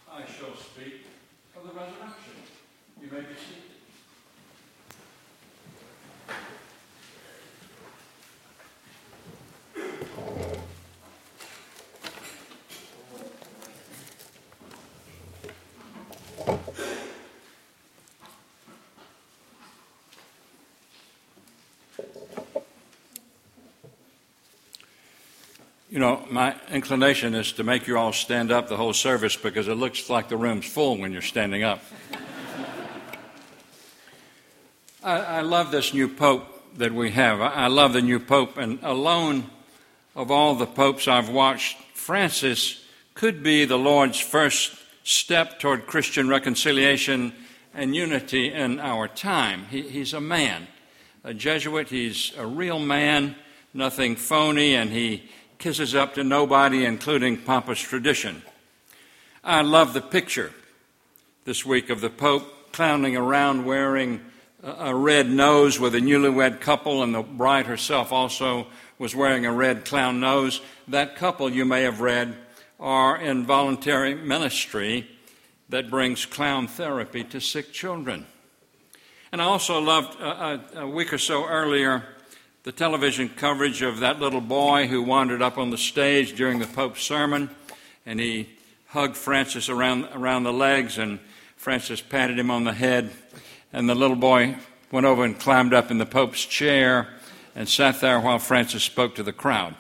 I shall speak of the resurrection. You may be seated. You know, my inclination is to make you all stand up the whole service because it looks like the room's full when you're standing up. I love this new pope that we have. I love the new pope, and alone of all the popes I've watched, Francis could be the Lord's first step toward Christian reconciliation and unity in our time. He's a man, a Jesuit. He's a real man, nothing phony, and he kisses up to nobody, including pompous tradition. I love the picture this week of the Pope clowning around wearing a red nose with a newlywed couple, and the bride herself also was wearing a red clown nose. That couple, you may have read, are in voluntary ministry that brings clown therapy to sick children. And I also loved, a week or so earlier, the television coverage of that little boy who wandered up on the stage during the Pope's sermon, and he hugged Francis around the legs, and Francis patted him on the head, and the little boy went over and climbed up in the Pope's chair and sat there while Francis spoke to the crowd.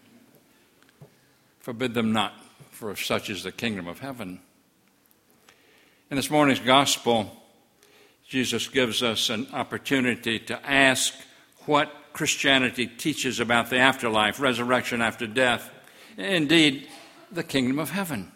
Forbid them not, for such is the kingdom of heaven. In this morning's gospel, Jesus gives us an opportunity to ask what Christianity teaches about the afterlife, resurrection after death, indeed, the kingdom of heaven.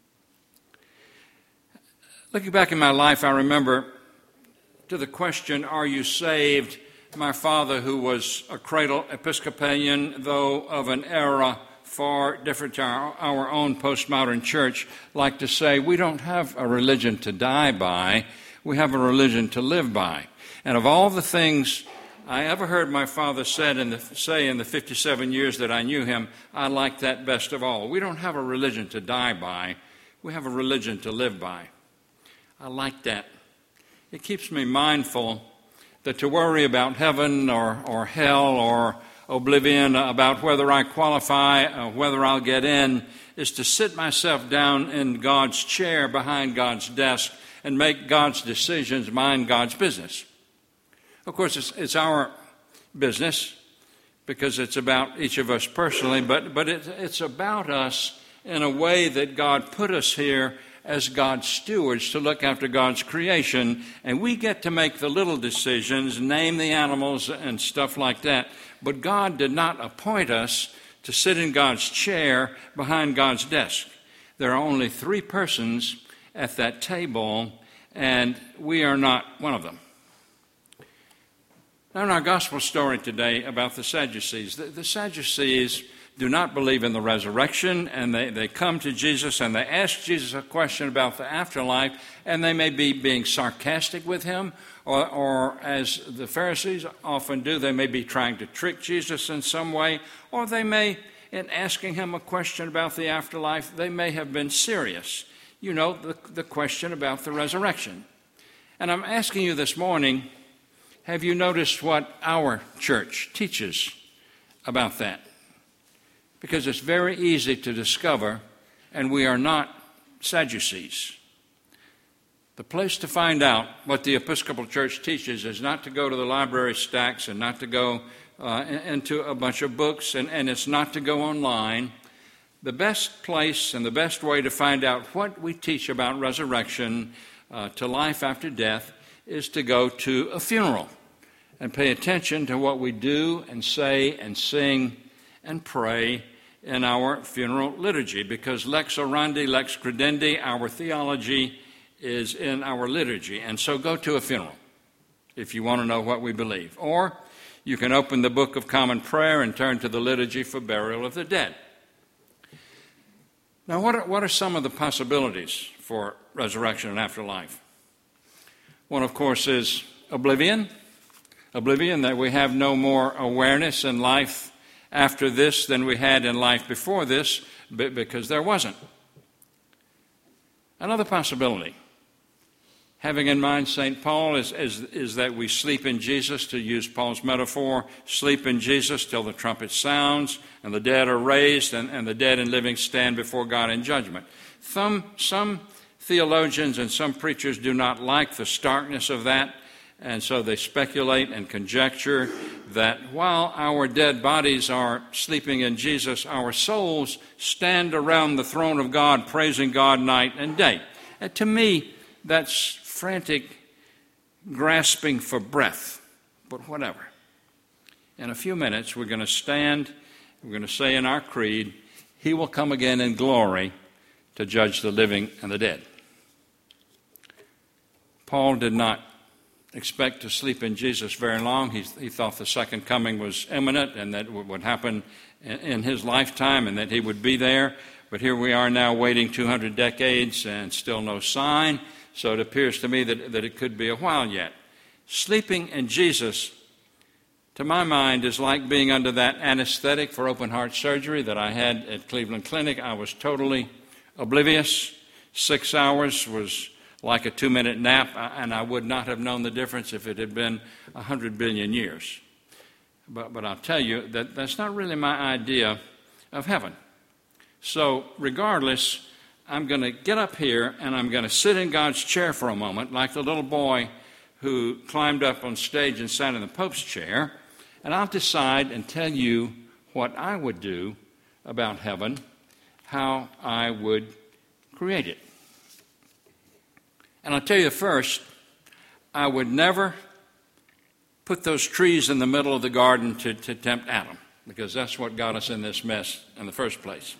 Looking back in my life, I remember to the question, are you saved? My father, who was a cradle Episcopalian, though of an era far different to our own postmodern church, liked to say, we don't have a religion to die by, we have a religion to live by. And of all the things I ever heard my father say in the 57 years that I knew him, I liked that best of all. We don't have a religion to die by. We have a religion to live by. I like that. It keeps me mindful that to worry about heaven or hell or oblivion, about whether I qualify or whether I'll get in, is to sit myself down in God's chair behind God's desk and make God's decisions, mind God's business. Of course, it's our business because it's about each of us personally, but it's about us in a way that God put us here as God's stewards to look after God's creation, and we get to make the little decisions, name the animals and stuff like that, but God did not appoint us to sit in God's chair behind God's desk. There are only 3 persons at that table, and we are not one of them. Now, in our gospel story today about the Sadducees, the Sadducees do not believe in the resurrection, and they come to Jesus and they ask Jesus a question about the afterlife, and they may be being sarcastic with him, or as the Pharisees often do, they may be trying to trick Jesus in some way, or they may, in asking him a question about the afterlife, they may have been serious. You know, the question about the resurrection. And I'm asking you this morning, have you noticed what our church teaches about that? Because it's very easy to discover, and we are not Sadducees. The place to find out what the Episcopal Church teaches is not to go to the library stacks and not to go into a bunch of books, and it's not to go online. The best place and the best way to find out what we teach about resurrection to life after death is to go to a funeral and pay attention to what we do and say and sing and pray in our funeral liturgy, because lex orandi, lex credendi, our theology is in our liturgy. And so go to a funeral if you want to know what we believe. Or you can open the Book of Common Prayer and turn to the liturgy for burial of the dead. Now, what are some of the possibilities for resurrection and afterlife? One, of course, is oblivion. Oblivion, that we have no more awareness in life after this than we had in life before this, because there wasn't. Another possibility, having in mind St. Paul, is that we sleep in Jesus, to use Paul's metaphor, sleep in Jesus till the trumpet sounds, and the dead are raised, and the dead and living stand before God in judgment. Some theologians and some preachers do not like the starkness of that, and so they speculate and conjecture that while our dead bodies are sleeping in Jesus, our souls stand around the throne of God, praising God night and day. And to me, that's frantic grasping for breath, but whatever. In a few minutes, we're going to stand, we're going to say in our creed, He will come again in glory to judge the living and the dead. Paul did not expect to sleep in Jesus very long. He thought the second coming was imminent and that it would happen in his lifetime and that he would be there. But here we are now waiting 200 decades and still no sign. So it appears to me that it could be a while yet. Sleeping in Jesus, to my mind, is like being under that anesthetic for open heart surgery that I had at Cleveland Clinic. I was totally oblivious. 6 hours was like a 2-minute nap, and I would not have known the difference if it had been 100 billion years. But I'll tell you that that's not really my idea of heaven. So regardless, I'm going to get up here and I'm going to sit in God's chair for a moment, like the little boy who climbed up on stage and sat in the Pope's chair, and I'll decide and tell you what I would do about heaven, how I would create it. And I'll tell you first, I would never put those trees in the middle of the garden to tempt Adam, because that's what got us in this mess in the first place.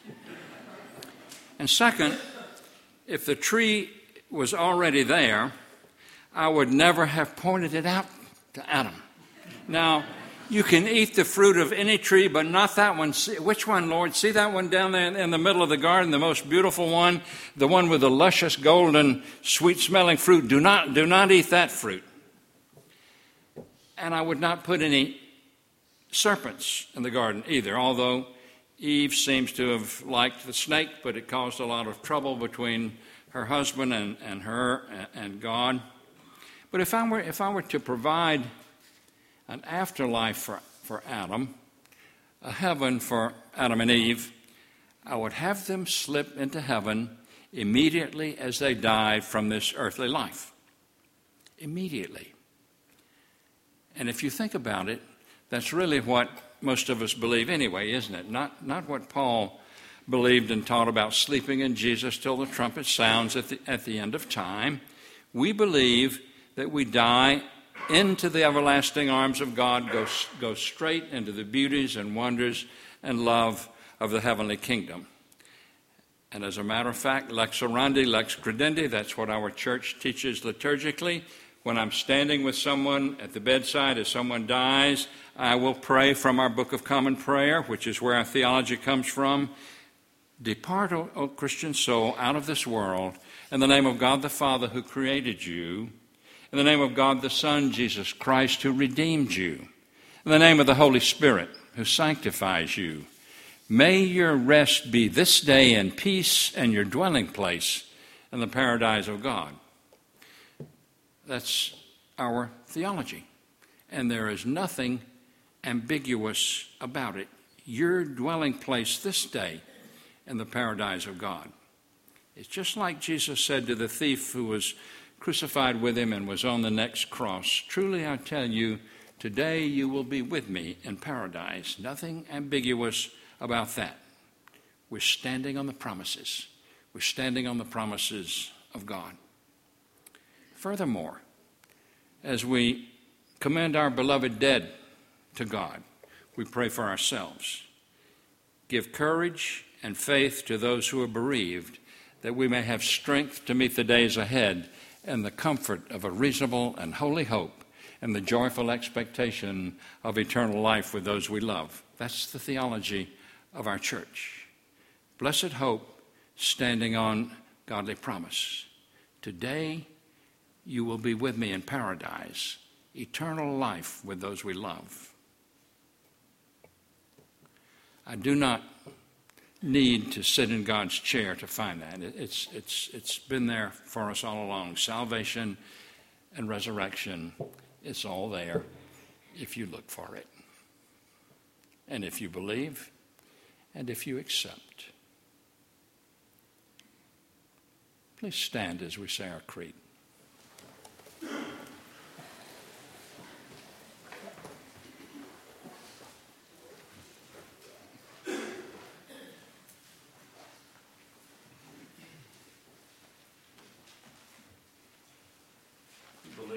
And second, if the tree was already there, I would never have pointed it out to Adam. Now, you can eat the fruit of any tree, but not that one. Which one, Lord? See that one down there in the middle of the garden, the most beautiful one, the one with the luscious, golden, sweet-smelling fruit. Do not eat that fruit. And I would not put any serpents in the garden either, although Eve seems to have liked the snake, but it caused a lot of trouble between her husband and her and God. But if I were to provide an afterlife for Adam, a heaven for Adam and Eve, I would have them slip into heaven immediately as they died from this earthly life. Immediately. And if you think about it, that's really what most of us believe anyway, isn't it? Not what Paul believed and taught about sleeping in Jesus till the trumpet sounds at the end of time. We believe that we die into the everlasting arms of God, go straight into the beauties and wonders and love of the heavenly kingdom. And as a matter of fact, lex orandi, lex credendi, that's what our church teaches liturgically. When I'm standing with someone at the bedside as someone dies, I will pray from our Book of Common Prayer, which is where our theology comes from. Depart, O Christian soul, out of this world, in the name of God the Father who created you, in the name of God the Son, Jesus Christ, who redeemed you, in the name of the Holy Spirit, who sanctifies you. May your rest be this day in peace and your dwelling place in the paradise of God. That's our theology. And there is nothing ambiguous about it. Your dwelling place this day in the paradise of God. It's just like Jesus said to the thief who was crucified with him and was on the next cross. Truly I tell you, today you will be with me in paradise. Nothing ambiguous about that. We're standing on the promises. We're standing on the promises of God. Furthermore, as we commend our beloved dead to God, we pray for ourselves. Give courage and faith to those who are bereaved, that we may have strength to meet the days ahead and the comfort of a reasonable and holy hope and the joyful expectation of eternal life with those we love. That's the theology of our church. Blessed hope, standing on godly promise. Today, you will be with me in paradise, eternal life with those we love. I do not need to sit in God's chair to find that. It's been there for us all along. Salvation and resurrection, it's all there if you look for it. And if you believe, and if you accept. Please stand as we say our creed.